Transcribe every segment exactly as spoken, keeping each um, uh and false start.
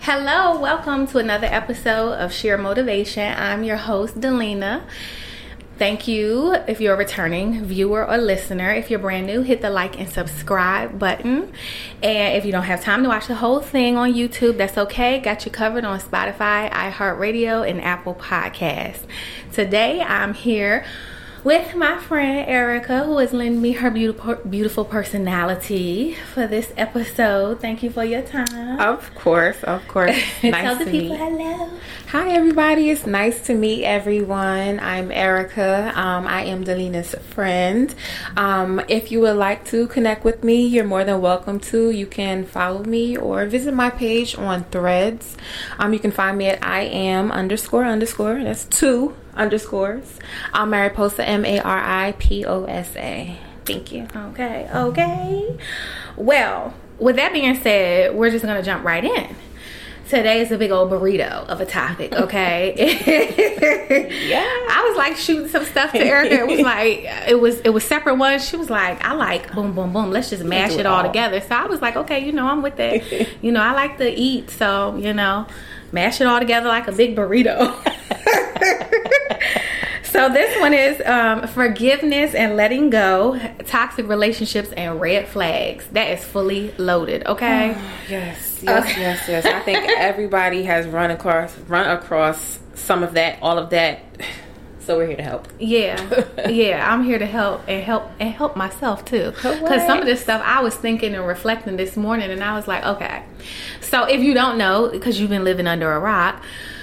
Hello, welcome to another episode of Sheer Motivation. I'm your host, Delina. Thank you if you're a returning viewer or listener. If you're brand new, hit the like and subscribe button. And if you don't have time to watch the whole thing on YouTube, that's okay. Got you covered on Spotify, iHeartRadio, and Apple Podcasts. Today, I'm here with my friend Erica, who has lent me her beautiful, beautiful personality for this episode. Thank you for your time. Of course, of course. Nice Tell the to people meet. hello. Hi, everybody. It's nice to meet everyone. I'm Erica. Um, I am Delina's friend. Um, if you would like to connect with me, you're more than welcome to. You can follow me or visit my page on Threads. Um, you can find me at I am underscore underscore. That's two underscores. I'm Mariposa, M A R I P O S A. Thank you. Okay, okay. Well, with that being said, we're just going to jump right in. Today is a big old burrito of a topic, okay? Yeah. I was like shooting some stuff to Erica. It was like, it was it was separate ones. She was like, I like boom, boom, boom. Let's just mash it all, all together. So I was like, okay, you know, I'm with that. You know, I like to eat. So, you know, mash it all together like a big burrito. So this one is um, forgiveness and letting go, toxic relationships and red flags. That is fully loaded, okay? Oh, yes, yes, okay. yes, yes. I think everybody has run across run across some of that, all of that. So we're here to help. Yeah, yeah. I'm here to help and help and help myself too. Because some of this stuff I was thinking and reflecting this morning, and I was like, okay. So if you don't know, because you've been living under a rock,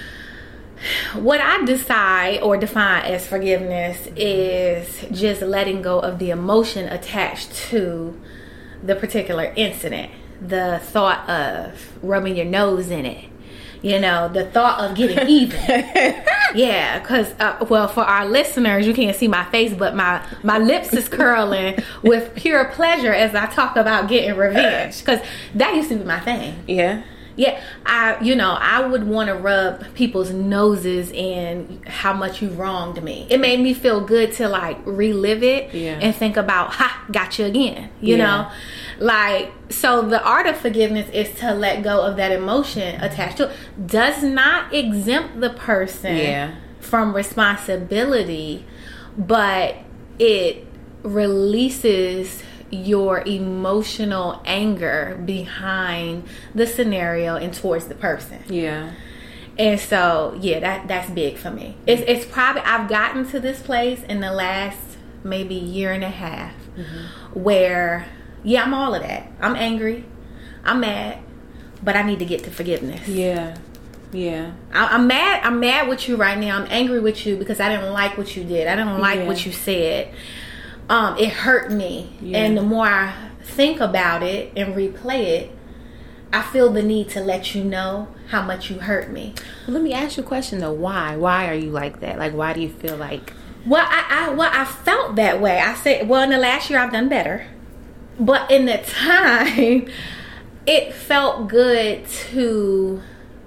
what I decide or define as forgiveness is just letting go of the emotion attached to the particular incident. The thought of rubbing your nose in it. You know, the thought of getting even. Yeah, because, uh, well, for our listeners, you can't see my face, but my, my lips is curling with pure pleasure as I talk about getting revenge. Because that used to be my thing. Yeah. Yeah, I, you know, I would want to rub people's noses in how much you wronged me. It made me feel good to like relive it yeah. and think about, ha, got you again, you yeah. know? Like, so the art of forgiveness is to let go of that emotion attached to it. Does not exempt the person yeah. from responsibility, but it releases your emotional anger behind the scenario and towards the person. Yeah. And so, yeah, that that's big for me. It's it's probably, I've gotten to this place in the last maybe year and a half mm-hmm. where, yeah, I'm all of that. I'm angry. I'm mad. But I need to get to forgiveness. Yeah. Yeah. I, I'm mad. I'm mad with you right now. I'm angry with you because I didn't like what you did. I didn't like yeah. what you said. Um, it hurt me, yeah. and the more I think about it and replay it, I feel the need to let you know how much you hurt me. Well, let me ask you a question though. Why? Why are you like that? Like, why do you feel like? Well, I, I well I felt that way. I said, well, in the last year I've done better, but in the time, it felt good to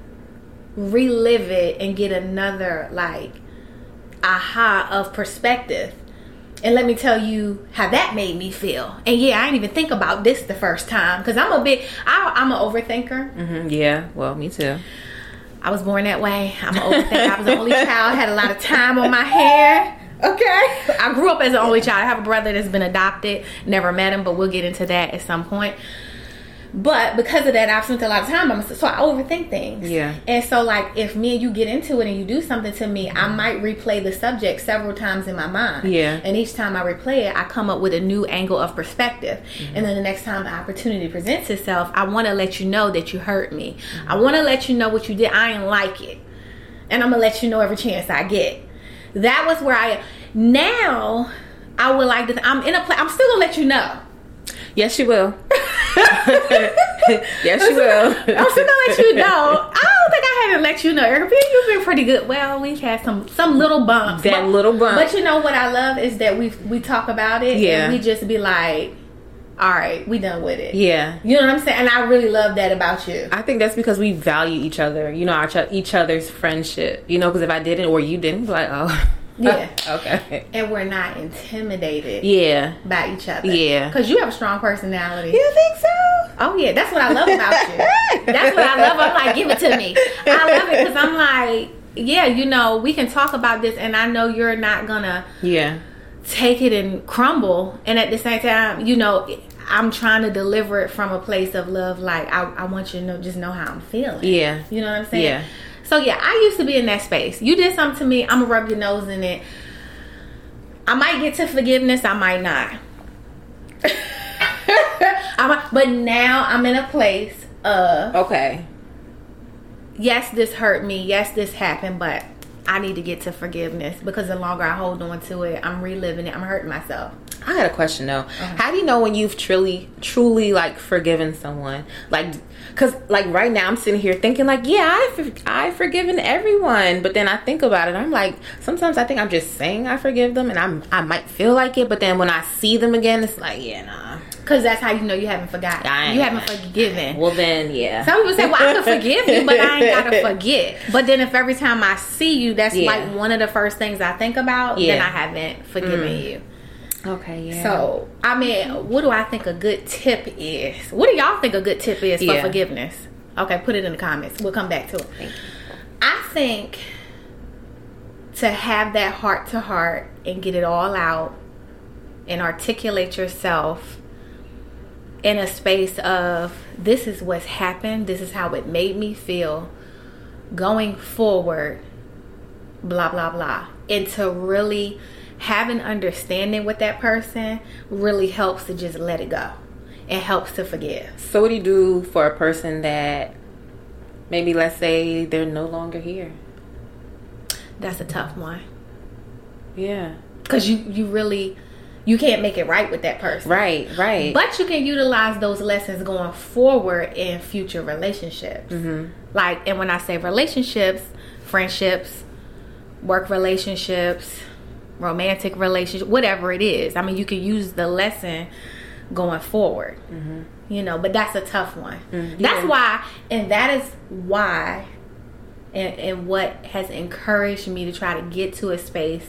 relive it and get another like aha of perspective. And let me tell you how that made me feel. And yeah, I didn't even think about this the first time. Because I'm a big, I, I'm an overthinker. Mm-hmm. Yeah, well, me too. I was born that way. I'm an overthinker. I was the only child. Had a lot of time on my hands. Okay. I grew up as an only child. I have a brother that's been adopted. Never met him, but we'll get into that at some point. But because of that, I've spent a lot of time by myself. So I overthink things. Yeah. And so, like, if me and you get into it and you do something to me, I might replay the subject several times in my mind. Yeah. And each time I replay it, I come up with a new angle of perspective. Mm-hmm. And then the next time the opportunity presents itself, I want to let you know that you hurt me. Mm-hmm. I want to let you know what you did. I ain't like it. And I'm going to let you know every chance I get. That was where I... Now, I would like to... I'm in a place... I'm still going to let you know. Yes, you will. Yes, you will. I'm still gonna let you know. I don't think I had to let you know. Erica, you've been pretty good. Well, we've had some some little bumps. That but, little bump. But you know what I love is that we we talk about it. Yeah. And we just be like, all right, we done with it. Yeah. You know what I'm saying? And I really love that about you. I think that's because we value each other. You know, our each other's friendship. You know, because if I didn't or you didn't, be like, oh. Yeah. Okay. And we're not intimidated. Yeah. By each other. Yeah. Because you have a strong personality. You think so? Oh yeah, that's what I love about you. That's what I love. I'm like, give it to me. I love it because I'm like, yeah, you know, we can talk about this, and I know you're not gonna yeah take it and crumble, and at the same time, you know, I'm trying to deliver it from a place of love. Like I, I want you to know, just know how I'm feeling. Yeah. You know what I'm saying? Yeah. So yeah, I used to be in that space. You did something to me, I'm gonna rub your nose in it. I might get to forgiveness, I might not. I'm, but now I'm in a place of okay. Yes, this hurt me. Yes, this happened, but I need to get to forgiveness because the longer I hold on to it, I'm reliving it. I'm hurting myself. I got a question though. Uh-huh. How do you know when you've truly, truly like forgiven someone? Like, cause like right now I'm sitting here thinking like, yeah, I've I've forgiven everyone, but then I think about it, I'm like, sometimes I think I'm just saying I forgive them, and I'm I might feel like it, but then when I see them again, it's like, yeah, nah. Cause that's how you know you haven't forgotten. You haven't forgiven. Well then, yeah. Some people say, well, I can forgive you, but I ain't gotta forget. But then if every time I see you, that's yeah. like one of the first things I think about, yeah. then I haven't forgiven mm. you. Okay, yeah. So, I mean, what do I think a good tip is? What do y'all think a good tip is for yeah. forgiveness? Okay, put it in the comments. We'll come back to it. Thank you. I think to have that heart to heart and get it all out and articulate yourself in a space of, this is what's happened, this is how it made me feel, going forward, blah, blah, blah. And to really have an understanding with that person really helps to just let it go. It helps to forgive. So what do you do for a person that maybe, let's say, they're no longer here? That's a tough one. Yeah. Because you, you really... You can't make it right with that person. Right, right. But you can utilize those lessons going forward in future relationships. Mm-hmm. Like, and when I say relationships, friendships, work relationships, romantic relationships, whatever it is. I mean, you can use the lesson going forward. Mm-hmm. You know, but that's a tough one. Mm-hmm. That's yeah. why, and that is why, and, and what has encouraged me to try to get to a space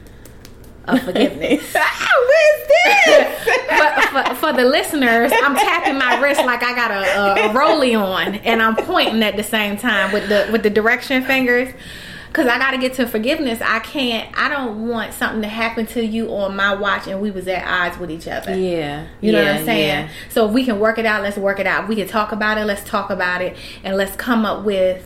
of forgiveness. What is this? for, for, for the listeners, I'm tapping my wrist like I got a, a, a rollie on, and I'm pointing at the same time with the with the direction fingers, because I got to get to forgiveness. I can't. I don't want something to happen to you on my watch, and we was at odds with each other. Yeah, you know yeah, what I'm saying. Yeah. So if we can work it out, let's work it out. If we can talk about it, let's talk about it, and let's come up with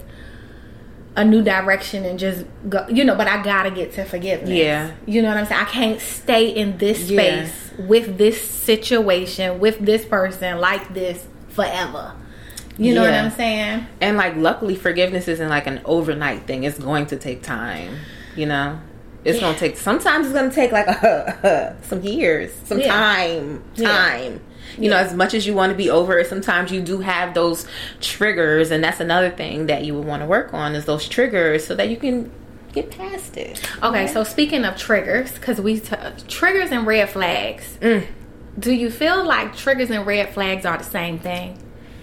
a new direction and just go, you know, but I gotta get to forgiveness. Yeah. You know what I'm saying? I can't stay in this space yeah. with this situation, with this person like this forever. You know yeah. what I'm saying? And like, luckily forgiveness isn't like an overnight thing. It's going to take time, you know? It's yeah. going to take, sometimes it's going to take like a, some years, some yeah. time, time. Yeah. You know, as much as you want to be over it, sometimes you do have those triggers, and that's another thing that you would want to work on, is those triggers, so that you can get past it. Okay, yeah. So speaking of triggers, because we t- triggers and red flags, mm. do you feel like triggers and red flags are the same thing?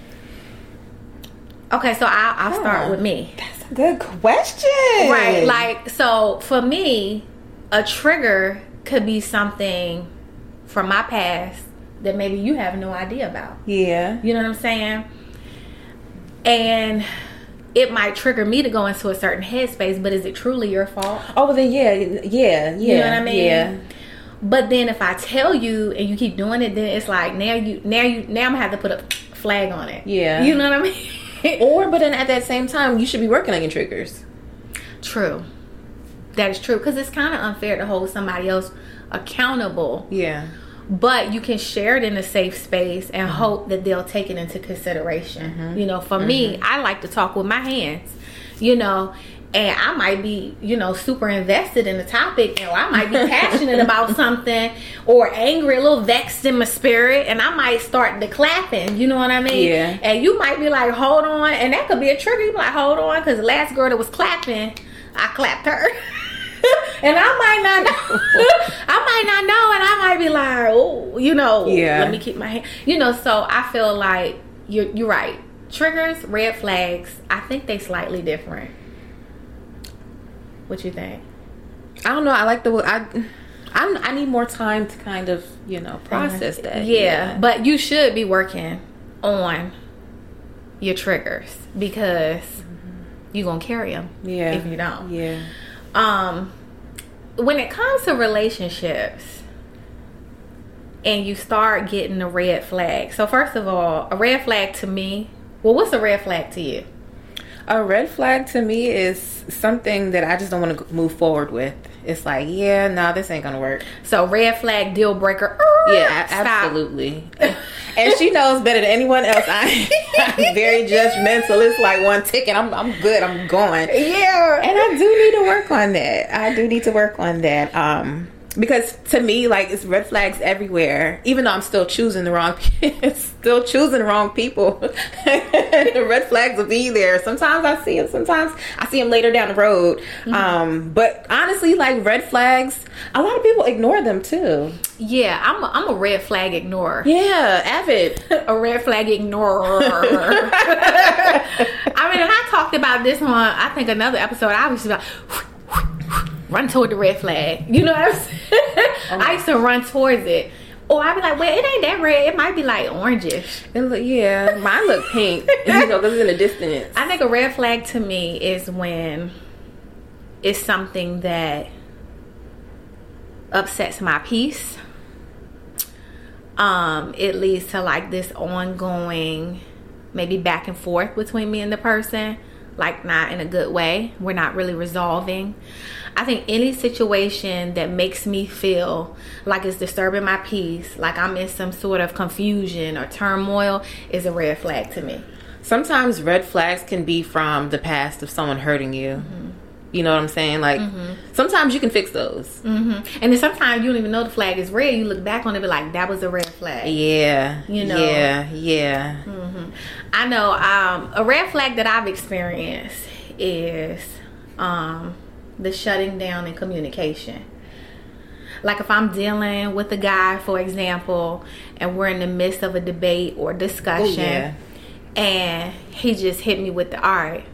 Okay, so I'll, I'll huh. start with me. That's a good question. Right, like, so for me, a trigger could be something from my past that maybe you have no idea about. Yeah. You know what I'm saying? And it might trigger me to go into a certain headspace, but is it truly your fault? Oh, well then yeah, yeah, yeah. You know what I mean? Yeah. But then if I tell you and you keep doing it, then it's like, now you, now you, now I'm gonna have to put a flag on it. Yeah. You know what I mean? Or, but then at that same time, you should be working on your triggers. True. That is true. Because it's kind of unfair to hold somebody else accountable. Yeah. But you can share it in a safe space and mm-hmm. hope that they'll take it into consideration. Mm-hmm. You know, for mm-hmm. me, I like to talk with my hands, you know, and I might be, you know, super invested in the topic, and I might be passionate about something, or angry, a little vexed in my spirit, and I might start to clapping, you know what I mean? Yeah. And you might be like, hold on, and that could be a trigger. You be like, hold on, because the last girl that was clapping, I clapped her. And I might not know. I might not know, and I might be like, oh, you know, yeah. let me keep my hand. You know, so I feel like you're, you're right. Triggers, red flags, I think they slightly different. What you think? I don't know. I like the I. I'm, I need more time to kind of, you know, process uh, that. Yeah, yeah, but you should be working on your triggers because mm-hmm. you're gonna carry them. Yeah, if you don't. Yeah. Um, when it comes to relationships, and you start getting a red flag. So first of all, a red flag to me. Well, what's a red flag to you? A red flag to me is something that I just don't want to move forward with. It's like, yeah, no, nah, this ain't gonna work. So red flag, deal breaker. Yeah, Stop. Absolutely. And she knows better than anyone else. I, I'm very judgmental. It's like one ticket. I'm I'm good. I'm going. Yeah. And I do need to work on that. I do need to work on that. Um, because to me, like, it's red flags everywhere. Even though I'm still choosing the wrong, still choosing the wrong people. The red flags will be there. Sometimes I see them. Sometimes I see them later down the road. Mm-hmm. Um, but honestly, like, red flags, a lot of people ignore them too. Yeah, I'm a, I'm a red flag ignorer. Yeah, avid. A red flag ignorer. I mean, and I talked about this on, I think, another episode. I was just like, run toward the red flag. You know what I'm saying? Oh. I used to run towards it. Or I'd be like, well, it ain't that red. It might be like orangish. It look, yeah, mine look pink. You know, because it's in the distance. I think a red flag to me is when it's something that upsets my peace. Um, it leads to like this ongoing, maybe back and forth between me and the person. Like, not in a good way. We're not really resolving. I think any situation that makes me feel like it's disturbing my peace, like I'm in some sort of confusion or turmoil, is a red flag to me. Sometimes red flags can be from the past of someone hurting you. Mm-hmm. You know what I'm saying? Like, mm-hmm. sometimes you can fix those. Mm-hmm. And then sometimes you don't even know the flag is red. You look back on it and be like, that was a red flag. Yeah. You know? Yeah, yeah. Mm-hmm. I know um, a red flag that I've experienced is um, the shutting down in communication. Like if I'm dealing with a guy, for example, and we're in the midst of a debate or discussion, oh, yeah. and he just hit me with the, all right.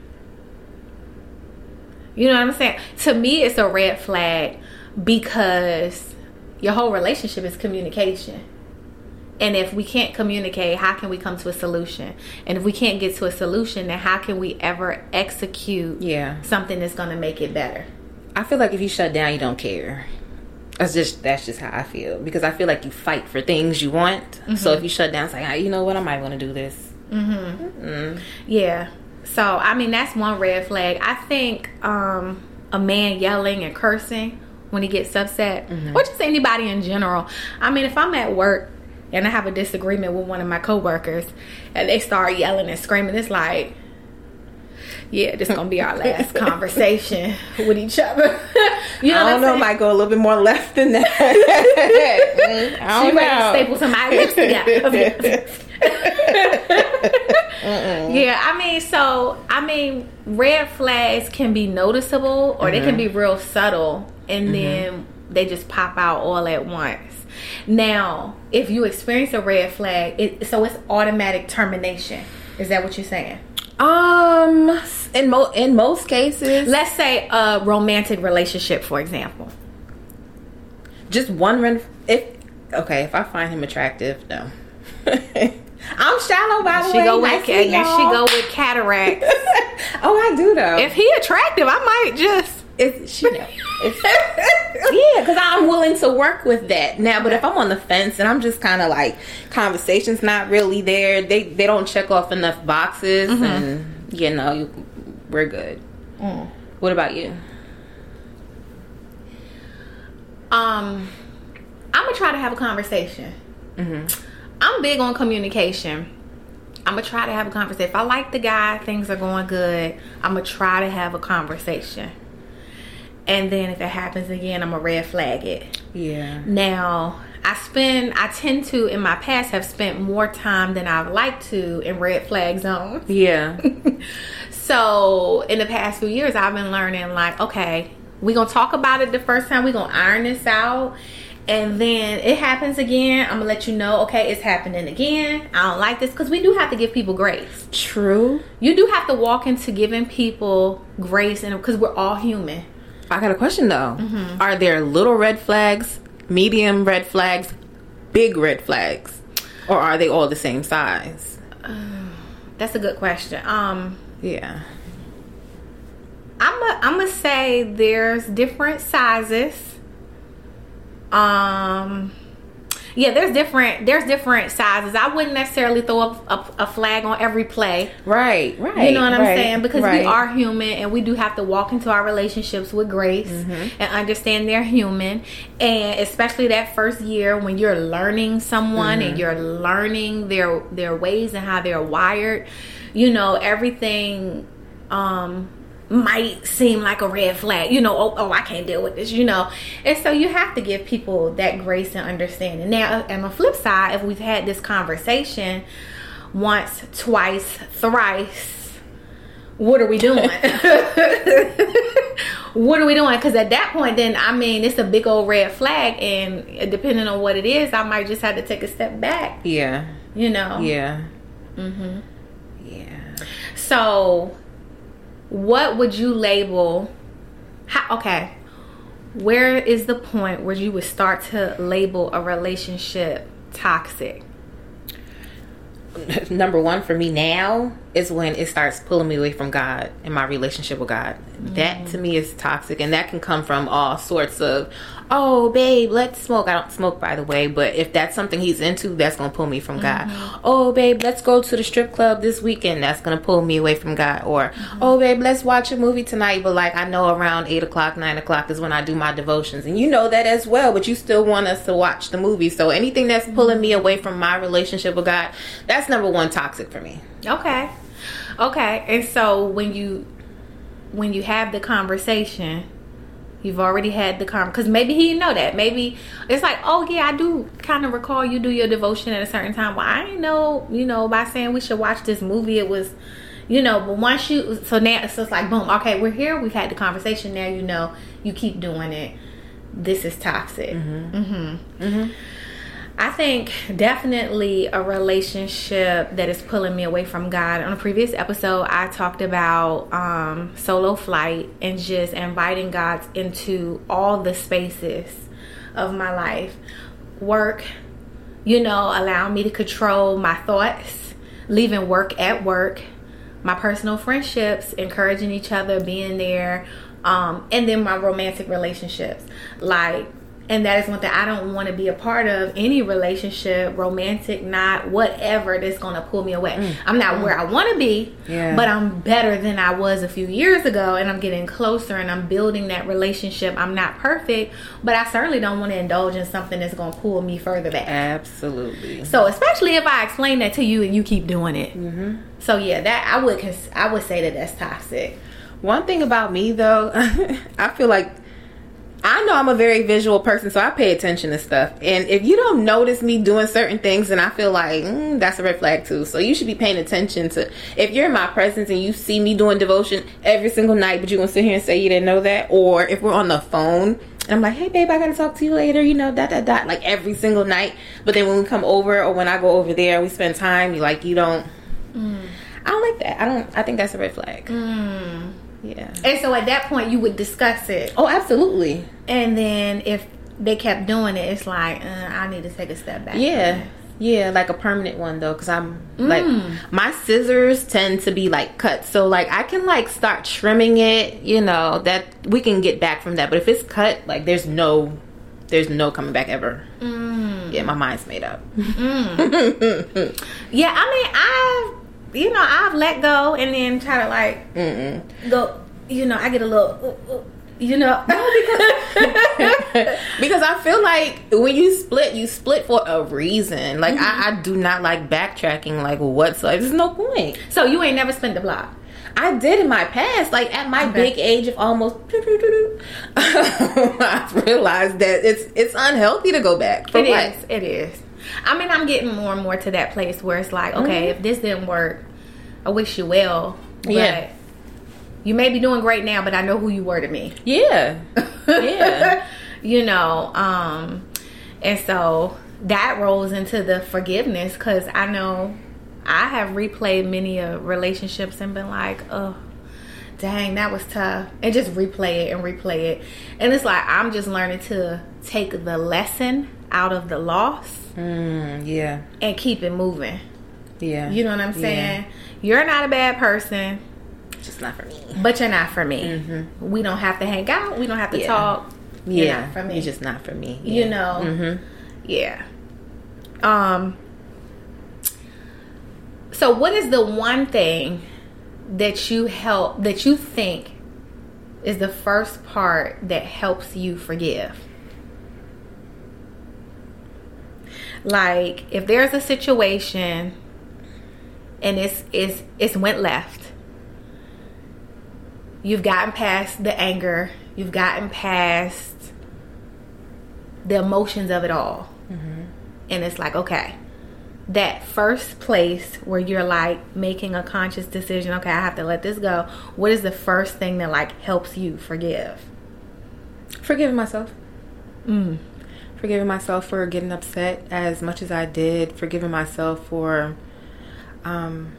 You know what I'm saying? To me, it's a red flag because your whole relationship is communication. And if we can't communicate, how can we come to a solution? And if we can't get to a solution, then how can we ever execute yeah. something that's going to make it better? I feel like if you shut down, you don't care. That's just that's just how I feel. Because I feel like you fight for things you want. Mm-hmm. So if you shut down, it's like, ah, you know what? I might want to do this. Mm-hmm. Mm-hmm. Yeah. So, I mean, that's one red flag. I think um, a man yelling and cursing when he gets upset, mm-hmm. or just anybody in general. I mean, if I'm at work and I have a disagreement with one of my coworkers and they start yelling and screaming, it's like, yeah, this is going to be our last conversation with each other. You know I don't know, saying? Might go a little bit more left than that. I don't she know. ready to staple some lips together. Yeah, I mean, so I mean, red flags can be noticeable or mm-hmm. they can be real subtle, and mm-hmm. then they just pop out all at once. Now, if you experience a red flag, it, so it's automatic termination. Is that what you're saying? Um, in mo in most cases, let's say a romantic relationship, for example. Just one red. If okay, if I find him attractive, no. I'm shallow, by the she way. Go with, nice and she go with cataracts. Oh, I do though. If he attractive, I might just. It's she know. It's, yeah, because I'm willing to work with that now. But if I'm on the fence and I'm just kind of like conversation's not really there, they they don't check off enough boxes, mm-hmm. and you know you, we're good. Mm. What about you? Um, I'm gonna try to have a conversation. Mm-hmm. I'm big on communication. I'm gonna try to have a conversation. If I like the guy, things are going good, I'm gonna try to have a conversation. And then if it happens again, I'm gonna red flag it. Yeah. Now, I spend, I tend to, in my past, have spent more time than I'd like to in red flag zones. Yeah. So, in the past few years, I've been learning, like, okay, we're gonna talk about it the first time. We're gonna iron this out. And then it happens again, I'm gonna let you know, okay, it's happening again. I don't like this, because we do have to give people grace. True. You do have to walk into giving people grace, and because we're all human. I got a question though. Mm-hmm. Are there little red flags, medium red flags, big red flags, or are they all the same size? Uh, that's a good question. Um, yeah. I'm a, I'm gonna say there's different sizes. Um, yeah, there's different there's different sizes. I wouldn't necessarily throw up a, a flag on every play. Right, right. You know what I'm right, saying? Because right. we are human, and we do have to walk into our relationships with grace mm-hmm. and understand they're human. And especially that first year when you're learning someone mm-hmm. and you're learning their their ways and how they're wired, you know, everything um might seem like a red flag, you know. oh, oh I can't deal with this, you know. And so you have to give people that grace and understanding. Now, on the flip side, if we've had this conversation once, twice, thrice, what are we doing? What are we doing? Because at that point, then, I mean, it's a big old red flag, and depending on what it is, I might just have to take a step back. Yeah. You know. Yeah. Mm-hmm. Yeah. So what would you label? How, okay, where is the point where you would start to label a relationship toxic? Number one for me now is when it starts pulling me away from God and my relationship with God. Mm-hmm. That to me is toxic, and that can come from all sorts of, oh babe, let's smoke. I don't smoke, by the way, but if that's something he's into, that's gonna pull me from God. Mm-hmm. Oh babe, let's go to the strip club this weekend. That's gonna pull me away from God. Or mm-hmm. oh babe, let's watch a movie tonight, but like I know around eight o'clock, nine o'clock is when I do my devotions, and you know that as well, but you still want us to watch the movie. So anything that's mm-hmm. pulling me away from my relationship with God, that's number one toxic for me. Okay. Okay. And so when you when you have the conversation, you've already had the conversation, because maybe he didn't know that. Maybe it's like, oh yeah, I do kind of recall you do your devotion at a certain time. Well, I didn't know, you know, by saying we should watch this movie, it was, you know, but once you, so now, so it's like, boom, okay, we're here, we've had the conversation, now you know, you keep doing it, this is toxic. Mm-hmm. Mm-hmm. Mm-hmm. I think definitely a relationship that is pulling me away from God. On a previous episode, I talked about um, solo flight and just inviting God into all the spaces of my life. Work, you know, allowing me to control my thoughts, leaving work at work, my personal friendships, encouraging each other, being there, um, and then my romantic relationships. Like, and that is one thing I don't want to be a part of, any relationship, romantic, not, whatever, that's going to pull me away. Mm. I'm not mm. where I want to be, yeah. but I'm better than I was a few years ago, and I'm getting closer, and I'm building that relationship. I'm not perfect, but I certainly don't want to indulge in something that's going to pull me further back. Absolutely. So especially if I explain that to you and you keep doing it. Mm-hmm. So yeah, that I would cons- I would say that that's toxic. One thing about me though, I feel like, I know I'm a very visual person, so I pay attention to stuff. And if you don't notice me doing certain things, then I feel like mm, that's a red flag too. So you should be paying attention to, if you're in my presence and you see me doing devotion every single night, but you're going to sit here and say you didn't know that. Or if we're on the phone and I'm like, hey babe, I got to talk to you later, you know, dot, dot, dot, like every single night. But then when we come over, or when I go over there, we spend time, you like, you don't, mm. I don't like that. I don't, I think that's a red flag. Mm. Yeah. And so at that point you would discuss it. Oh, absolutely. And then if they kept doing it, it's like, uh, I need to take a step back. Yeah. Yeah, like a permanent one though, because I'm mm. like, my scissors tend to be like cut, so like I can like start trimming it, you know, that we can get back from that. But if it's cut, like there's no there's no coming back ever. Mm. Yeah, my mind's made up. Mm. Yeah, I mean, I've you know, I've let go and then try to like Mm-mm. go, you know, I get a little, uh, uh, you know. No, because, because I feel like when you split, you split for a reason. Like, mm-hmm. I, I do not like backtracking, like, what's like, there's no point. So you ain't never spent the block? I did in my past, like at my okay. big age of almost I realized that it's it's unhealthy to go back. For it what? is, it is. I mean, I'm getting more and more to that place where it's like, okay, mm-hmm. if this didn't work, I wish you well. But yeah. you may be doing great now, but I know who you were to me. Yeah. Yeah. You know, um, and so that rolls into the forgiveness, because I know I have replayed many uh, relationships and been like, oh, dang, that was tough. And just replay it and replay it. And it's like, I'm just learning to take the lesson out of the loss. Mm, yeah. And keep it moving. Yeah. You know what I'm saying? Yeah. You're not a bad person. Just not for me. But you're not for me. Mm-hmm. We don't have to hang out. We don't have to yeah. talk. You're yeah. not for me. You're just not for me. Yeah. You know? Mm-hmm. Yeah. Um. So what is the one thing that you help, that you think is the first part that helps you forgive? Like, if there's a situation and it's it's it's went left, you've gotten past the anger, you've gotten past the emotions of it all, mm-hmm. and it's like, okay, that first place where you're like making a conscious decision, okay, I have to let this go. What is the first thing that like helps you forgive? Forgiving myself. Mm. Forgiving myself for getting upset as much as I did. Forgiving myself for um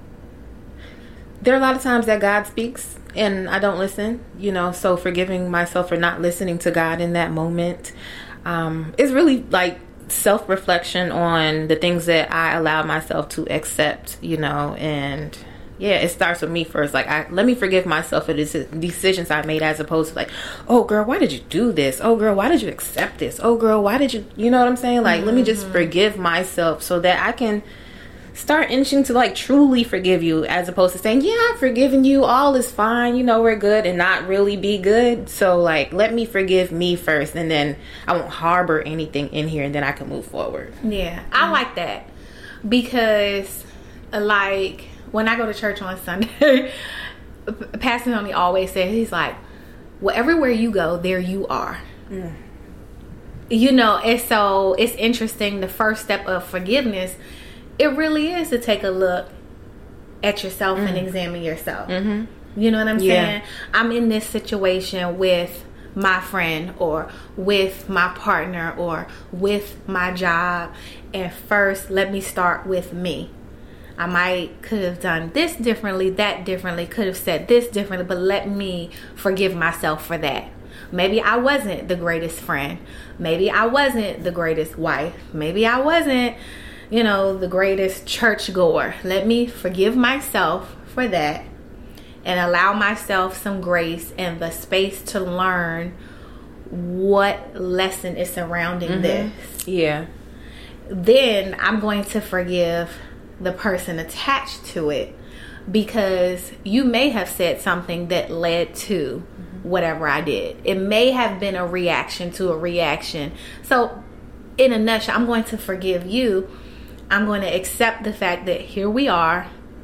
there are a lot of times that God speaks and I don't listen, you know, so forgiving myself for not listening to God in that moment um is really like self-reflection on the things that I allow myself to accept, you know, and yeah, it starts with me first. Like, I let me forgive myself for the decisions I made, as opposed to like, oh girl, why did you do this? Oh girl, why did you accept this? Oh girl, why did you, you know what I'm saying? Like, mm-hmm. let me just forgive myself so that I can start inching to like truly forgive you, as opposed to saying, yeah, I've forgiven you, all is fine, you know, we're good, and not really be good. So like, let me forgive me first, and then I won't harbor anything in here, and then I can move forward. Yeah, I mm-hmm. like that, because like when I go to church on Sunday, Pastor Tony always says, he's like, well, everywhere you go, there you are. Mm. You know, and so it's interesting, the first step of forgiveness, it really is to take a look at yourself mm. and examine yourself. Mm-hmm. You know what I'm yeah. saying? I'm in this situation with my friend, or with my partner, or with my job, and first let me start with me. I might could have done this differently, that differently, could have said this differently, but let me forgive myself for that. Maybe I wasn't the greatest friend. Maybe I wasn't the greatest wife. Maybe I wasn't, you know, the greatest church goer. Let me forgive myself for that and allow myself some grace and the space to learn what lesson is surrounding mm-hmm. this. Yeah. Then I'm going to forgive the person attached to it, because you may have said something that led to mm-hmm. whatever I did. It may have been a reaction to a reaction. So in a nutshell, I'm going to forgive you. I'm going to accept the fact that here we are.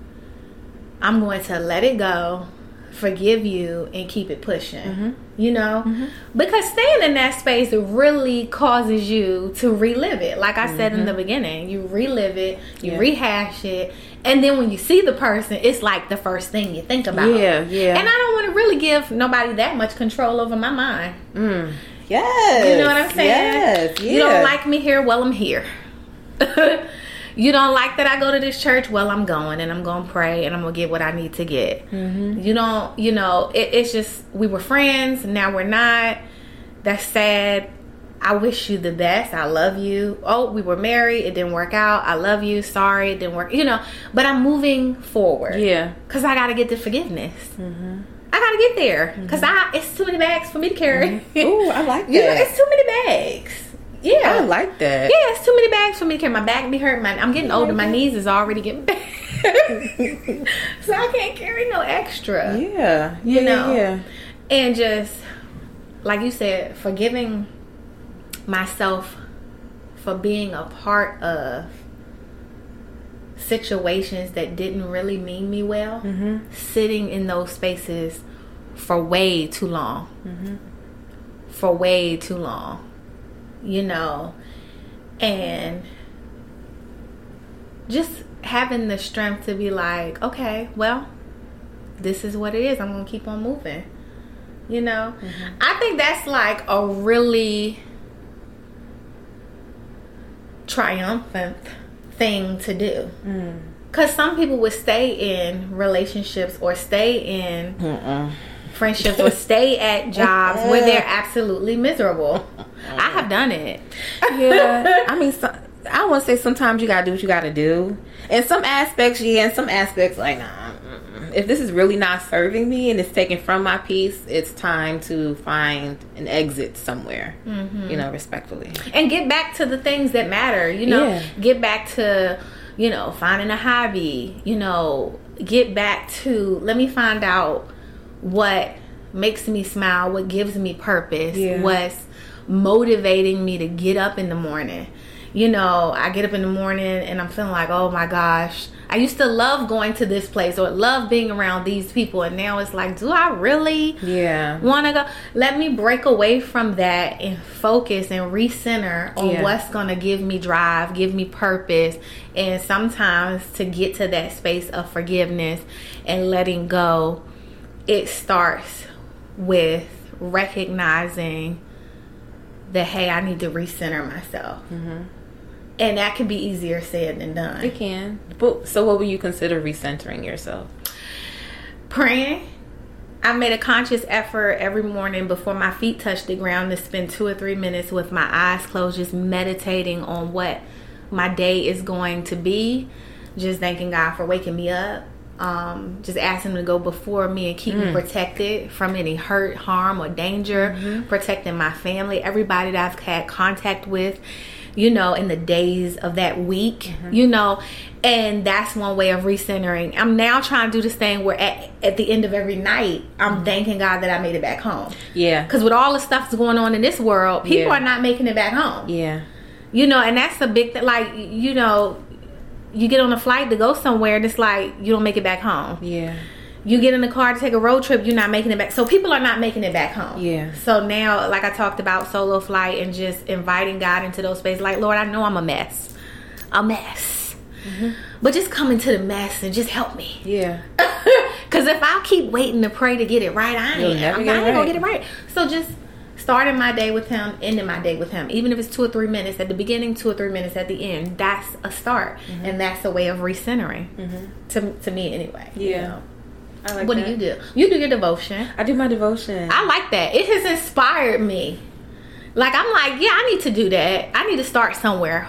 I'm going to let it go, forgive you, and keep it pushing. Mm-hmm. You know? Mm-hmm. Because staying in that space really causes you to relive it. Like I mm-hmm. said in the beginning, you relive it, you yeah. rehash it, and then when you see the person, it's like the first thing you think about. Yeah, yeah. And I don't want to really give nobody that much control over my mind. Mm. Yes. You know what I'm saying? Yes, yeah. You don't like me here? Well, I'm here. You don't like that I go to this church? Well, I'm going, and I'm going to pray, and I'm going to get what I need to get. Mm-hmm. You don't, you know, it, it's just, we were friends, now we're not. That's sad. I wish you the best. I love you. Oh, we were married. It didn't work out. I love you. Sorry, it didn't work. You know, but I'm moving forward. Yeah. Because I got to get the forgiveness. Mm-hmm. I got to get there. Because mm-hmm. I it's too many bags for me to carry. Mm-hmm. Ooh, I like that. You know, it's too many bags. Yeah, I like that. Yeah, it's too many bags for me to carry. My back be hurting. My, I'm getting older. My knees is already getting bad. So I can't carry no extra. Yeah. You yeah, know? Yeah. And just, like you said, forgiving myself for being a part of situations that didn't really mean me well. Mm-hmm. Sitting in those spaces for way too long. Mm-hmm. For way too long. You know, and just having the strength to be like, okay, well, this is what it is. I'm going to keep on moving. You know, mm-hmm. I think that's like a really triumphant thing to do. Mm. because some people would stay in relationships or stay in Mm-mm. friendships or stay at jobs where they're absolutely miserable. I have done it. Yeah, I mean, so, I want to say sometimes you gotta do what you gotta do. In some aspects, yeah. In some aspects, like, nah. If this is really not serving me and it's taken from my peace, it's time to find an exit somewhere, mm-hmm. you know, respectfully. And get back to the things that matter, you know. Yeah. Get back to, you know, finding a hobby, you know. Get back to, let me find out what makes me smile, what gives me purpose, yeah. what's motivating me to get up in the morning. You know, I get up in the morning and I'm feeling like, oh my gosh, I used to love going to this place or love being around these people, and now it's like, do I really yeah. want to go? Let me break away from that and focus and recenter on yeah. what's going to give me drive, give me purpose. And sometimes to get to that space of forgiveness and letting go, it starts with recognizing that, hey, I need to recenter myself. Mm-hmm. And that can be easier said than done. It can. But, so what would you consider recentering yourself? Praying. I made a conscious effort every morning before my feet touch the ground to spend two or three minutes with my eyes closed, just meditating on what my day is going to be. Just thanking God for waking me up. Um, just asking him to go before me and keep mm. me protected from any hurt, harm, or danger. Mm-hmm. Protecting my family, everybody that I've had contact with, you know, in the days of that week, mm-hmm. you know, and that's one way of recentering. I'm now trying to do this thing where at, at the end of every night, I'm mm-hmm. thanking God that I made it back home. Yeah. Because with all the stuff that's going on in this world, people yeah. are not making it back home. Yeah. You know, and that's a big thing. Like, you know, you get on a flight to go somewhere and it's like you don't make it back home. Yeah. You get in the car to take a road trip, you're not making it back. So people are not making it back home. Yeah. So now, like I talked about solo flight and just inviting God into those spaces. Like, Lord, I know I'm a mess. A mess. Mm-hmm. But just come into the mess and just help me. Yeah. Because if I keep waiting to pray to get it right, I ain't, I'm not right. going to get it right. So just starting my day with him, ending my day with him. Even if it's two or three minutes at the beginning, two or three minutes at the end. That's a start. Mm-hmm. And that's a way of recentering. Mm-hmm. To, to me anyway. Yeah. You know? I like what that. do you do? You do your devotion. I do my devotion. I like that. It has inspired me. Like, I'm like, yeah, I need to do that. I need to start somewhere.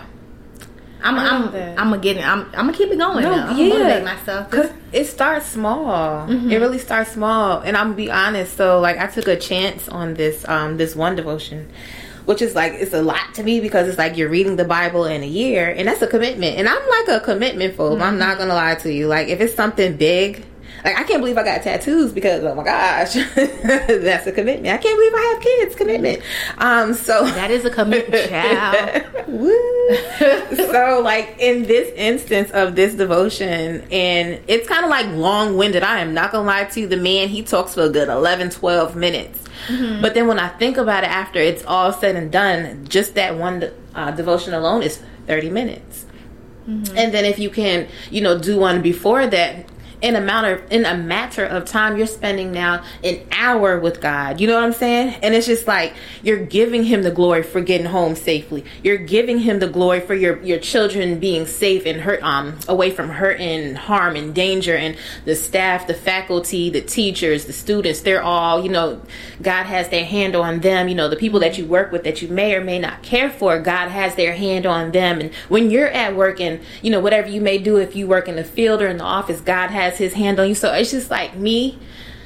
I'm I'm I'm gonna get it. I'm I'm gonna keep it going. No, now. I'm yeah. gonna motivate myself because it starts small. Mm-hmm. It really starts small. And I'm gonna be honest. So, like, I took a chance on this um this one devotion, which is like, it's a lot to me because it's like you're reading the Bible in a year, and that's a commitment. And I'm like a commitment phobe. Mm-hmm. I'm not gonna lie to you. Like, if it's something big. Like, I can't believe I got tattoos because, oh my gosh, that's a commitment. I can't believe I have kids. Commitment. Um, so that is a commitment, child. Woo. So, like, in this instance of this devotion, and it's kind of like long-winded. I am not gonna lie to you. The man, he talks for a good eleven, twelve minutes. Mm-hmm. But then when I think about it after it's all said and done, just that one uh, devotion alone is thirty minutes. Mm-hmm. And then if you can, you know, do one before that, in a matter in a matter of time, you're spending now an hour with God. You know what I'm saying? And it's just like you're giving him the glory for getting home safely. You're giving him the glory for your, your children being safe and hurt um away from hurt and harm and danger. And the staff, the faculty, the teachers, the students, they're all, you know, God has their hand on them. You know, the people that you work with that you may or may not care for, God has their hand on them. And when you're at work and, you know, whatever you may do, if you work in the field or in the office, God has his hand on you. So it's just like me,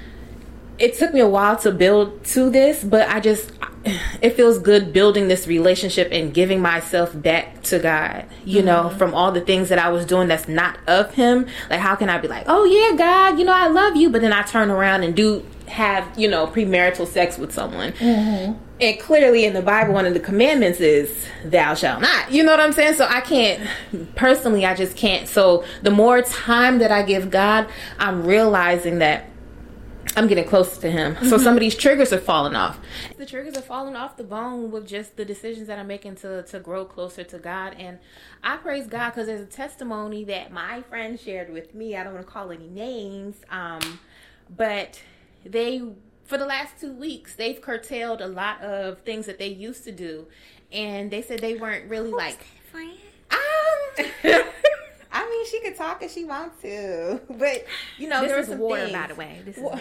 it took me a while to build to this, but I just, it feels good building this relationship and giving myself back to God, you mm-hmm. know, from all the things that I was doing that's not of him. Like, how can I be like, oh yeah, God, you know, I love you, but then I turn around and do have, you know, premarital sex with someone. Mm-hmm. And clearly in the Bible, one of the commandments is thou shalt not. You know what I'm saying? So I can't, personally, I just can't. So the more time that I give God, I'm realizing that I'm getting closer to him. Mm-hmm. So some of these triggers are falling off. The triggers are falling off the bone with just the decisions that I'm making to, to grow closer to God. And I praise God because there's a testimony that my friend shared with me. I don't want to call any names, um, but they... for the last two weeks, they've curtailed a lot of things that they used to do. And they said they weren't really like... friend? Um, I mean, she can talk if she wants to. But, you know, this there is are some water, things. by the way. This is Wa- water.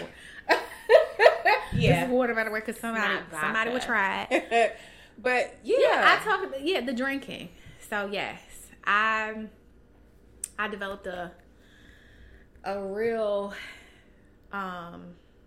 Yeah. This is water, by the way, because somebody, Not somebody would vodka. try it. But, yeah. Yeah, I talk about, yeah, the drinking. So, yes, I, I developed a, a real, um,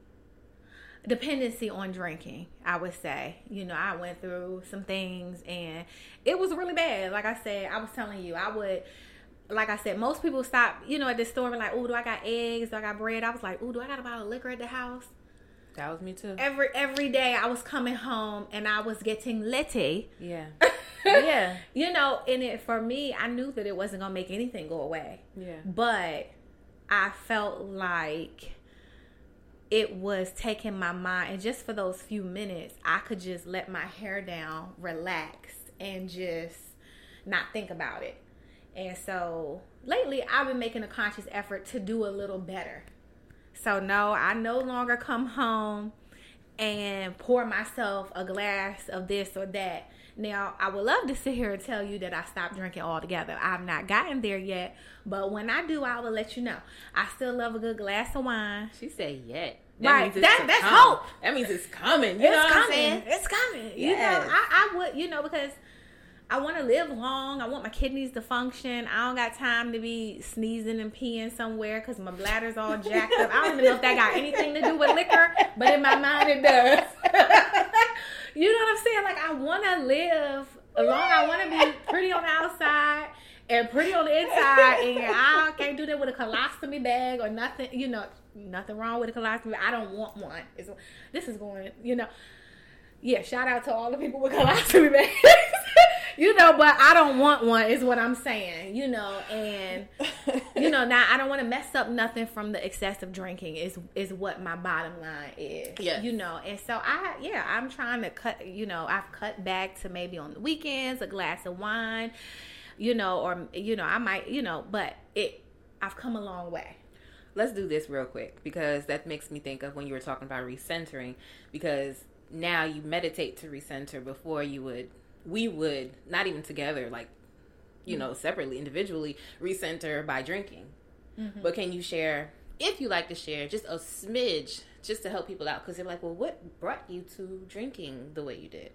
dependency on drinking, I would say. You know, I went through some things and it was really bad. Like I said, I was telling you, I would, like I said, most people stop, you know, at the store and like, oh, do I got eggs? Do I got bread? I was like, oh, do I got a bottle of liquor at the house? That was me too. Every every day I was coming home and I was getting litty. Yeah. Yeah. You know, and it for me, I knew that it wasn't gonna make anything go away. Yeah. But I felt like it was taking my mind, and just for those few minutes, I could just let my hair down, relax, and just not think about it. And so lately, I've been making a conscious effort to do a little better. So no, I no longer come home and pour myself a glass of this or that. Now, I would love to sit here and tell you that I stopped drinking altogether. I've not gotten there yet, but when I do, I will let you know. I still love a good glass of wine. She said yet. That Right, means it's that- to that's come. hope. That means it's coming. You It's know what coming. I'm saying? It's coming. You Yes. know, I, I would, you know, because I want to live long. I want my kidneys to function. I don't got time to be sneezing and peeing somewhere because my bladder's all jacked up. I don't even know if that got anything to do with liquor, but in my mind it does. You know what I'm saying? Like, I want to live long. I want to be pretty on the outside and pretty on the inside, and I can't do that with a colostomy bag or nothing. You know, nothing wrong with a colostomy bag. I don't want one. It's, this is going, you know. Yeah, shout out to all the people with colostomy bags. You know, but I don't want one is what I'm saying, you know, and, you know, now I don't want to mess up nothing from the excessive drinking is is what my bottom line is, Yes. you know, and so I, yeah, I'm trying to cut, you know, I've cut back to maybe on the weekends, a glass of wine, you know, or, you know, I might, you know, but it, I've come a long way. Let's do this real quick because that makes me think of when you were talking about recentering, because now you meditate to recenter. Before you would, we would, not even together, like, you know, separately, individually, recenter by drinking. Mm-hmm. But can you share, if you like to share, just a smidge, just to help people out? Because they're like, well, what brought you to drinking the way you did?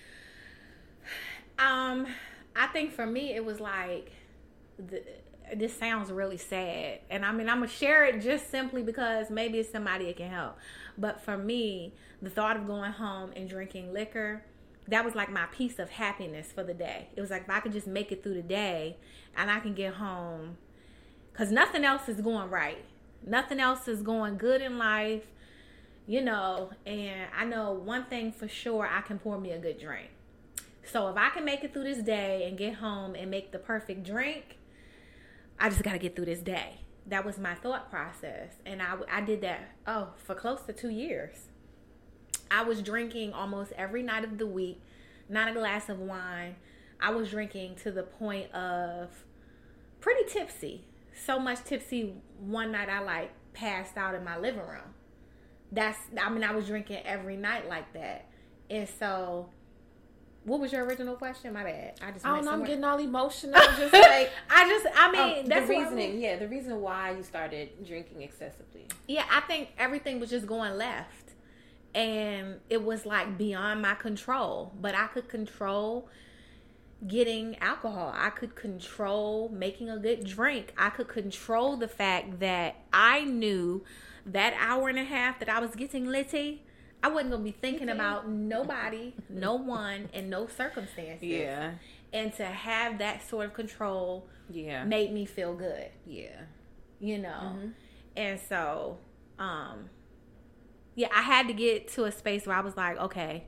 Um, I think for me, it was like, the, this sounds really sad. And I mean, I'm going to share it just simply because maybe it's somebody it can help. But for me, the thought of going home and drinking liquor, that was like my piece of happiness for the day. It was like if I could just make it through the day and I can get home, because nothing else is going right. Nothing else is going good in life, you know, and I know one thing for sure, I can pour me a good drink. So if I can make it through this day and get home and make the perfect drink, I just got to get through this day. That was my thought process. And I, I did that, oh, for close to two years. I was drinking almost every night of the week, not a glass of wine. I was drinking to the point of pretty tipsy. So much tipsy, one night I like passed out in my living room. That's, I mean, I was drinking every night like that. And so, what was your original question? My bad. I just I don't went know, I'm somewhere. getting all emotional. Just like, I just, I mean, um, that's the what I reasoning. mean. Yeah, the reason why you started drinking excessively. Yeah, I think everything was just going left. And it was like beyond my control. But I could control getting alcohol. I could control making a good drink. I could control the fact that I knew that hour and a half that I was getting litty, I wasn't going to be thinking about nobody, no one, and no circumstances. Yeah. And to have that sort of control Yeah. made me feel good. Yeah. You know? Mm-hmm. And so, um, yeah, I had to get to a space where I was like, okay,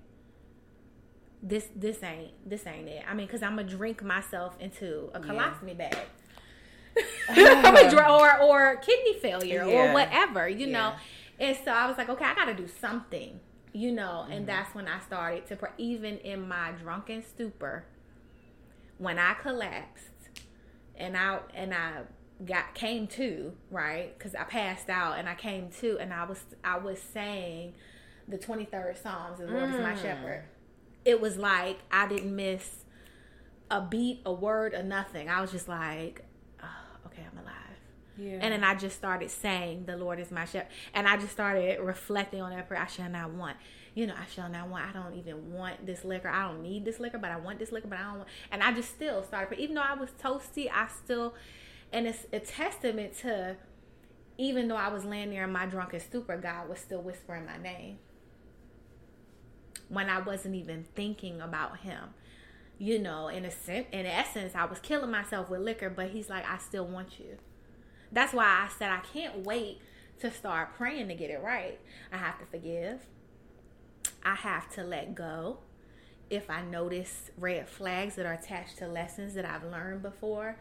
this this ain't this ain't it. I mean, because I'm gonna drink myself into a colostomy yeah. bag, I'm a dr- or or kidney failure yeah. or whatever, you yeah. know. And so I was like, okay, I got to do something, you know. And mm-hmm. that's when I started to, even in my drunken stupor, when I collapsed, and I and I. got came to right because I passed out and I came to and I was I was saying the twenty-third Psalms, the Lord mm. is my shepherd. It was like I didn't miss a beat, a word, or nothing. I was just like, oh, okay, I'm alive. Yeah. And then I just started saying, the Lord is my shepherd. And I just started reflecting on that prayer. I shall not want. You know, I shall not want. I don't even want this liquor. I don't need this liquor, but I want this liquor, but I don't want. And I just still started. Even though I was toasty, I still, and it's a testament to, even though I was laying there in my drunken stupor, God was still whispering my name. When I wasn't even thinking about him. You know, in a sen- in essence, I was killing myself with liquor, but he's like, I still want you. That's why I said I can't wait to start praying to get it right. I have to forgive. I have to let go. If I notice red flags that are attached to lessons that I've learned before,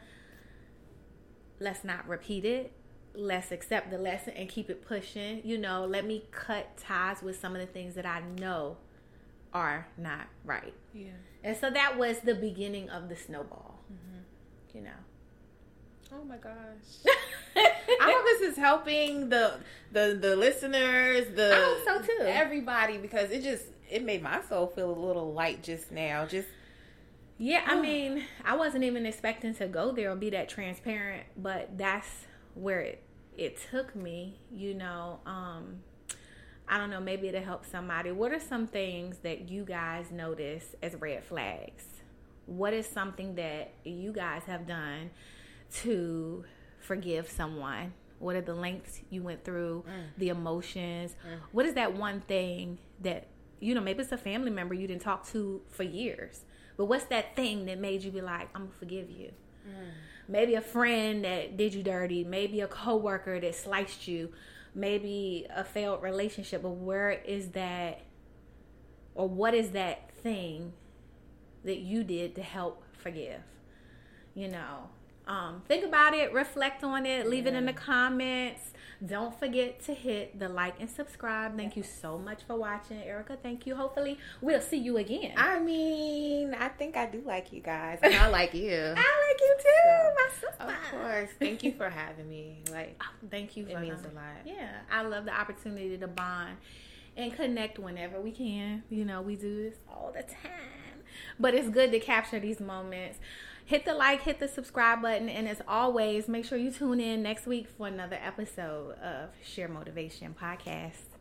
let's not repeat it. Let's accept the lesson and keep it pushing. You know, let me cut ties with some of the things that I know are not right. Yeah. And so that was the beginning of the snowball. Mm-hmm. You know. Oh my gosh. I hope this is helping the the the listeners, the I hope so too. Everybody, because it just it made my soul feel a little light just now. Just yeah, I mean, I wasn't even expecting to go there or be that transparent, but that's where it it took me, you know. Um I don't know, maybe it'll help somebody. What are some things that you guys notice as red flags? What is something that you guys have done to forgive someone? What are the lengths you went through, mm. the emotions? Mm. What is that one thing that, you know, maybe it's a family member you didn't talk to for years, but what's that thing that made you be like, I'm going to forgive you? Mm. Maybe a friend that did you dirty, maybe a coworker that sliced you, maybe a failed relationship, but where is that, or what is that thing that you did to help forgive? You know, um, think about it, reflect on it, leave yeah. it in the comments. Don't forget to hit the like and subscribe. Thank you so much for watching, Erica. Thank you. Hopefully we'll see you again. I mean, I think I do like you guys, and I like you. I like you too, so, my sister. Of course. Thank you for having me. Like, oh, thank you. It for means them. a lot. Yeah, I love the opportunity to bond and connect whenever we can. You know, we do this all the time, but it's good to capture these moments. Hit the like, hit the subscribe button, and as always, make sure you tune in next week for another episode of Share Motivation Podcast.